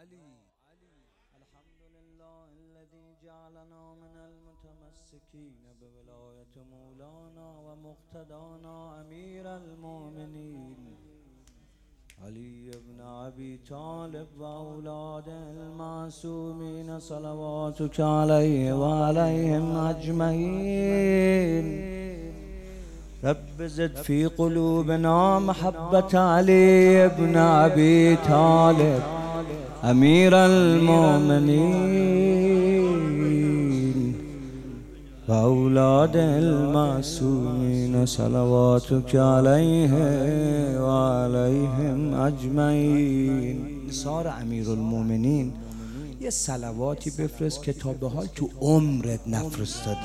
الحمد لله الذي جعلنا من المتمسكين بولاية مولانا ومقتدانا أمير المؤمنين علي بن أبي طالب وأولاد المعصومين صلواتك عليه وعليهم أجمعين. رب زد في قلوبنا محبة علي بن أبي طالب أمير المؤمنين وأولاد المعصومين صلواتك عليه وعليهم أجمعين. نثار امیر المؤمنین یه صلواتی بفرست که تا به حال تو عمرت نفرستادی.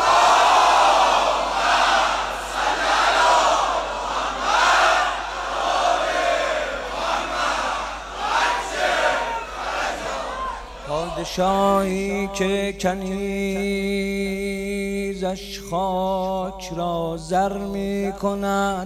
پادشاهی که کنیزش خاک را زر می کند.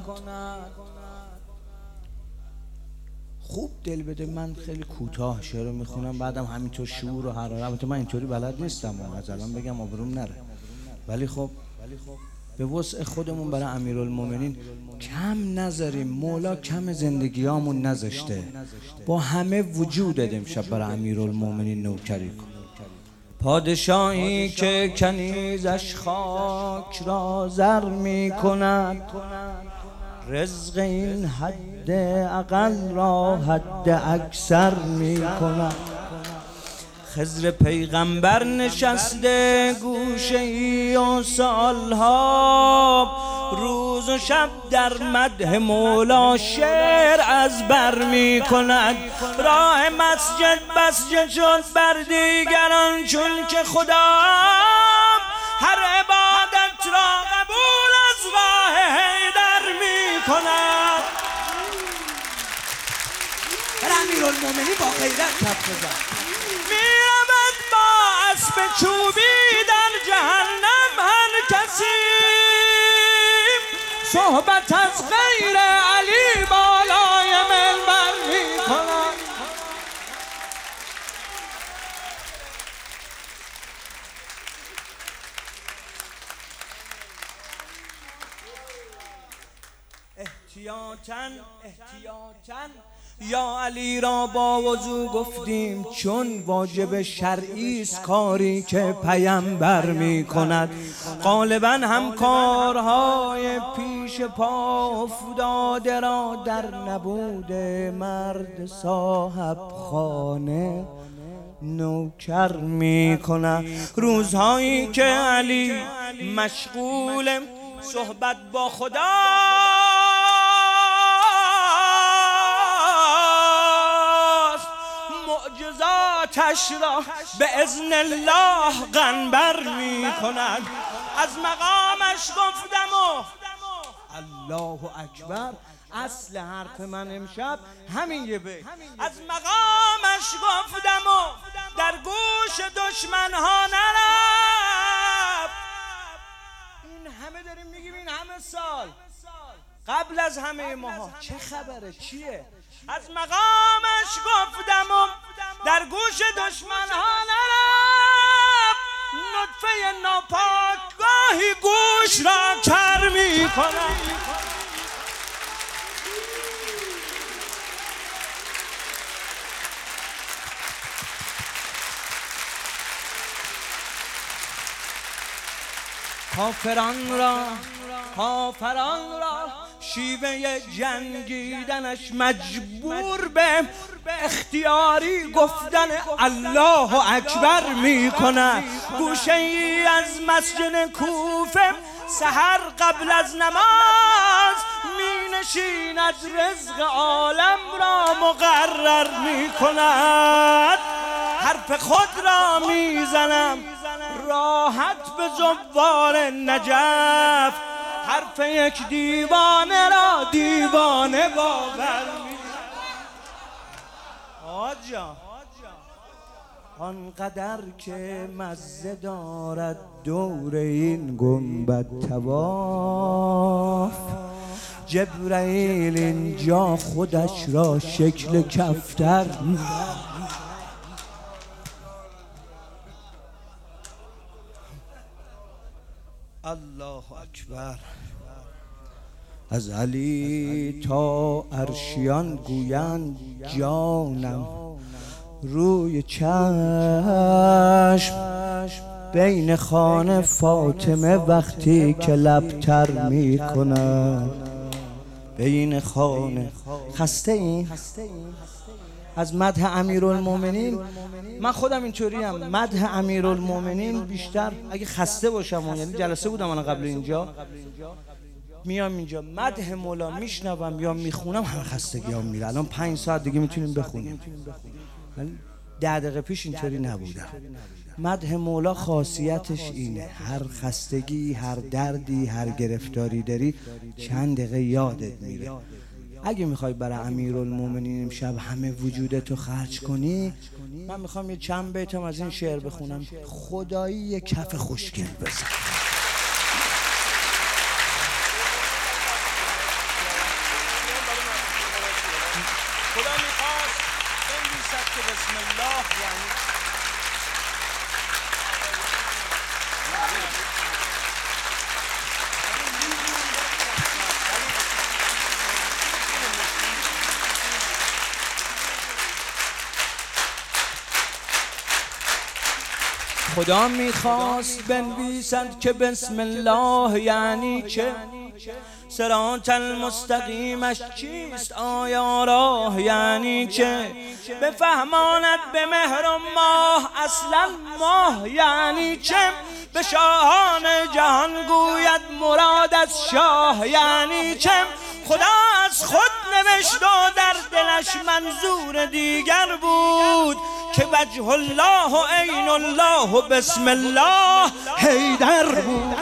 خوب دل بده، من خیلی کوتاه شعر رو میخونم، بعدم همینطور شعور و حرارت. من اینطوری بلد نیستم و از الان بگم آبروم نره، ولی خب به وسع خودمون برای امیرالمومنین کم نذاریم. مولا کم زندگیامون نذاشته، با همه وجود امشب برای امیرالمومنین نوکری کن. پادشاهی که کنیزش خاک را زر می کند، رزق این حد اقل را حد اکثر می کند. خضر پیغمبر نشسته گوشه ای و سالها، روز و شب در مدح مولا شعر از بر می کند. راه مسجد مسجد شد بر دیگران، چون که خدا هر عبادت را قبول از راه حیدر می کند. امیرالمومنین با غیرت کف بزن. میرود با اسب چوبی در جهنم هر کسی، صحبت از غیر علی بالای منبر می کند. احتیاطاً یا علی را با وضو گفتیم، چون واجب شرعی است کاری که پیامبر می کند. غالبا هم کارهای پیش پا افتاده را در نبود مرد صاحب خانه نوکر می کند. روزهایی که علی مشغول صحبت با خدا، معجزاتش را به اذن الله قنبر می کند. از مقامش گفتم و الله اکبر. اصل حرف من امشب همین یه بیت. از مقامش گفتم و در گوش دشمن ها نرفت. این همه داریم میگیم، این همه سال قبل از همه ماها، چه خبره چیه؟ از مقامش گفتم و در گوش دشمن ها نرفت. نطفه ناپاک گاهی گوش را کر می کنم. کافران را شیوه جنگیدنش مجبور به اختیاری گفتن الله اکبر می کند. گوشه ای از مسجد کوفه سحر قبل از نماز می نشیند، رزق عالم را مقرر می کند. حرف خود را می زنم راحت به زوار نجف، حرف یک دیوانه را دیوانه باور می آجا. آنقدر که مزه دارد دور این گنبد طواف، جبرائیل اینجا خودش را شکل کفتر الله اکبر. از علی تا عرشیان گویند جانم، روی چشم بین خانه فاطمه وقتی که لب تر می کند. بین خانه خسته این از مدح امیرالمومنین. من خودم اینطوریم، مدح امیرالمومنین بیشتر اگه خسته باشم، یعنی جلسه بودم الان قبل اینجا، میام اینجا مدح مولا میشنوم یا میخونم، همه خستگیام میره. الان 5 ساعت دیگه میتونیم بخونیم، ولی 10 دقیقه پیش اینطوری نبودم. مدح مولا خاصیتش اینه، هر خستگی، هر دردی، هر گرفتاری داری چند دقیقه یادت میره. اگه میخوای برای امیرالمومنین امشب همه وجودتو خرج کنی، من میخوام یه چند بیتم از این شعر بخونم. خدایی یه کف خوشگل بزن. خدا میخواست بنویسد که بسم الله یعنی خدا میخواست بنویسد که بسم الله یعنی چه، صراط المستقیمش چیست، آیا راه یعنی چه، بفهماند به مهر و ماه اصلا ماه یعنی چه، به شاهان جهان گوید مراد از شاه یعنی چه. خدا از خود نوشت و در دلش منظور دیگر بود که وجه الله و عین الله و بسم الله حیدر بود.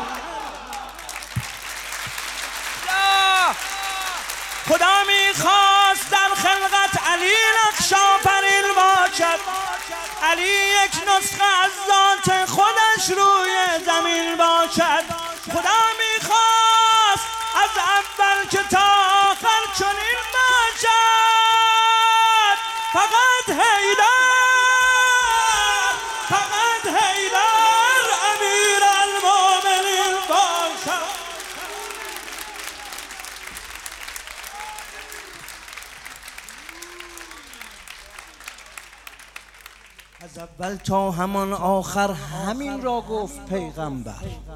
خدا میخواست در خلقت علی نقش آفرین باشد، علی یک نسخه از ذات خودش روی زمین باشد. خدا میخواست از اول که تا آخر چنین باشد، فقط حیدر، فقط حیدر امیرالمومنین باشد. از اول تا همان آخر همین را گفت پیغمبر،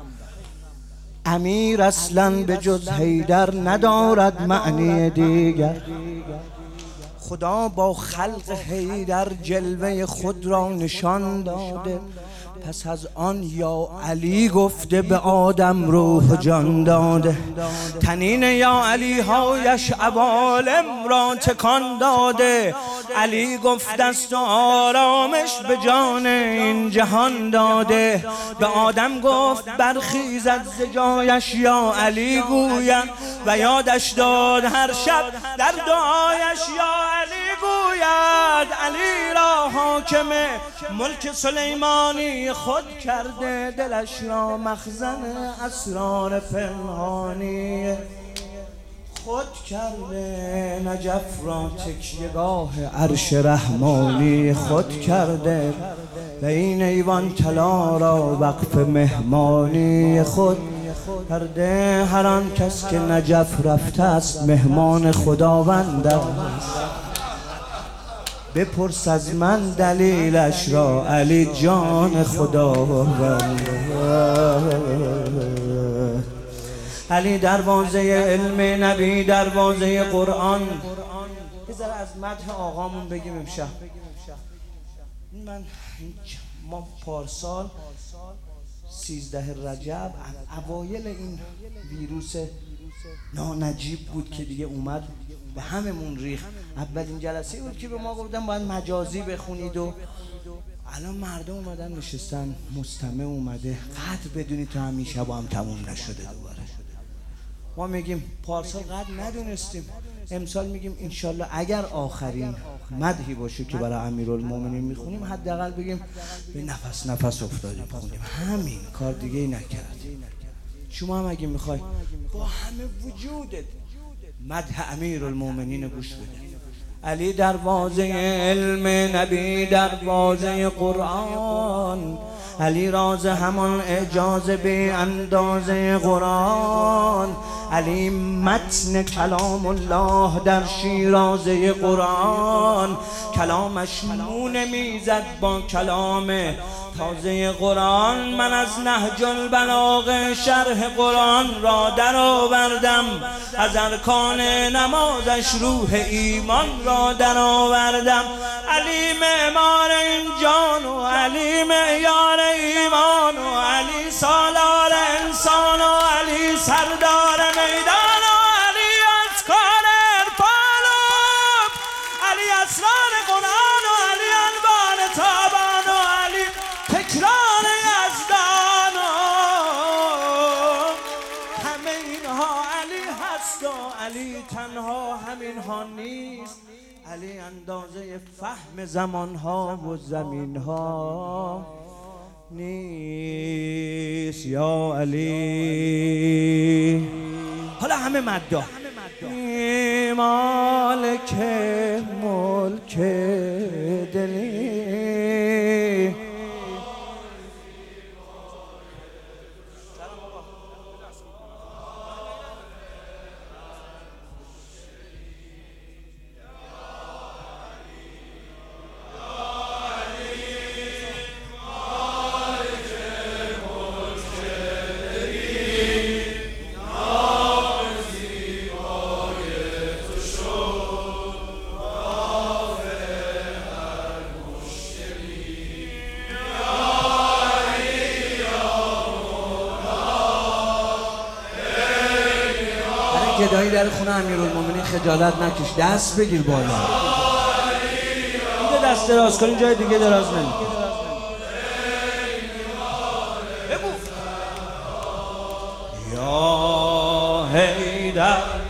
امیر اصلا به جز حیدر ندارد معنی دیگر. خدا با خلق حیدر جلوه خود را نشان داده، پس از آن یا علی گفته به آدم روح جان داده. تنین یا علی هایش عوالم را تکان داده، علی گفت دست و آرامش به جان این جهان داده. به آدم گفت برخیزد ز جایش یا علی گوید، و یادش داد هر شب در دعایش یا علی گوید. علی را حاکم ملک سلیمانی خود کرده، دلش را مخزن اسرار پنهانی خود کرده. نجف را تکیهگاه عرش رحمانی خود کرده، و این ایوان طلا را وقف مهمانی خود کرده. هر آن کس که نجف رفته است مهمان خداوند است، بپرس از من دلیلش را علی جان خداوند. علی دروازه علم، نبی دروازه قرآن. یه ذره از مدح آقامون بگیم امشب. ما پارسال 13 رجب اوایل این ویروس نانجیب بود که دیگه اومد به هممون ریخت. اولین جلسه بود که به ما گفتن باید مجازی بخونید، و الان مردم اومدن نشستن، مستمع اومده. قدر بدونی تا همین شب هم تموم نشده دوباره. ما میگیم پارسال قدر ندونستیم، امسال میگیم انشالله اگر آخرین مدحی باشه که برای امیرالمومنین میخونیم، حداقل بگیم به نفس نفس افتادیم خونیم. همین کار دیگه ای نکردیم. شما هم اگه میخوای با همه وجودت مدح امیرالمومنین گوش بده. علی دروازه علم، نبی دروازه قرآن. علی راز همان اعجاز بی اندازه قرآن، علی متن کلام الله در شیرازه قرآن، کلامش مونه میزد با کلام تازه قرآن. من از نهج البلاغه شرح قرآن را در آوردم، از ارکان نمازش روح ایمان را در آوردم. علی معمار این جان و علی معیار ایمان و علی سالار انسان و علی سردار میدان و علی اذکار عرفان و علی اسرار قرآن و علی انوار تابان و علی تکرار یزدان و همه اینها علی هست و علی تنها همینها نیست. علی اندازه فهم زمانها و زمینها نیست. یا علی حالا همه مددا مالک ملک دلی گدایی در خونه امیرالمومنین خجالت نکش، دست بگیر بالا. اینجا دست دراز کنین، جای دیگه دراز نمی. بگو یا حیدر